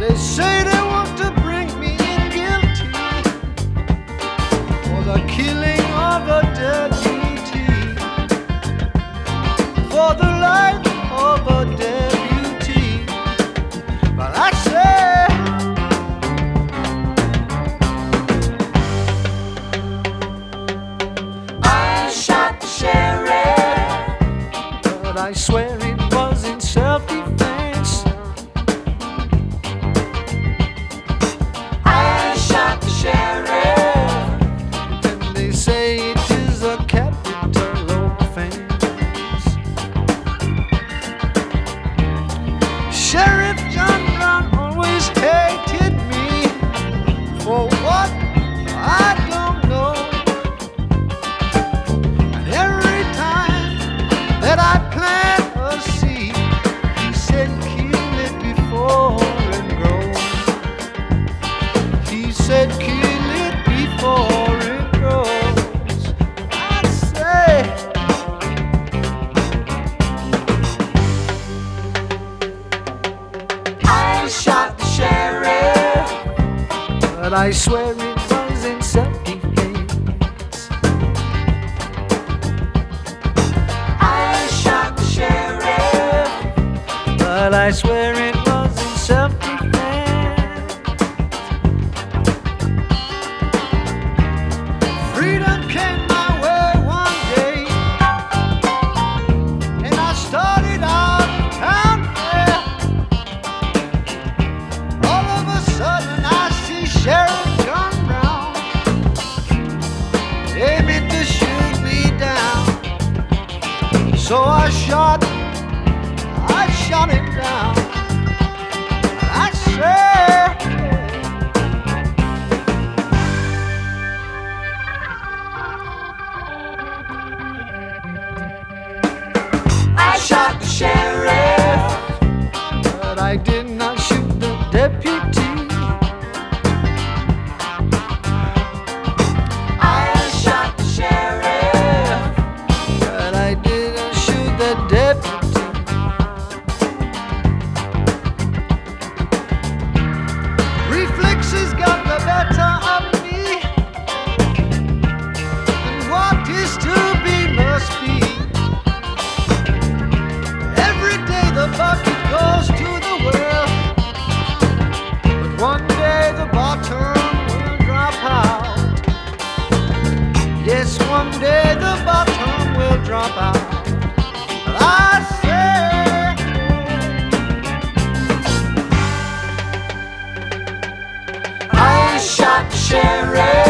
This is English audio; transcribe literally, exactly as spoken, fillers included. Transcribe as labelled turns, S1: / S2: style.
S1: They say they want to bring me in guilty for the killing of a deputy, for the life of a deputy. But I say,
S2: I shot the sheriff,
S1: but I swear it was in self-defense.
S2: I shot the sheriff,
S1: And they say it is a capital offense. Sheriff John Brown always hated me for what I don't know. And every time that I plant a seed, he said kill it before it grows. He said kill it before it grows. I'd say,
S2: I shot the sheriff,
S1: but I swear it was in self-defense.
S2: I shot the sheriff,
S1: But I swear it was in self-defense. Freedom came my way one day, and I started out of town there. All of a sudden I see Sheriff John Brown aiming to shoot me down. So I shot, I shot him down. I said,
S2: I shot the sheriff,
S1: but I did not shoot the deputy.
S2: I shot the sheriff,
S1: But I didn't shoot the deputy. Reflexes got the better of me, and what is to be must be. Every day the bucket goes to the well, but one day the bottom will drop out. Yes, one day the bottom will drop out. But I say,
S2: I shot the sheriff.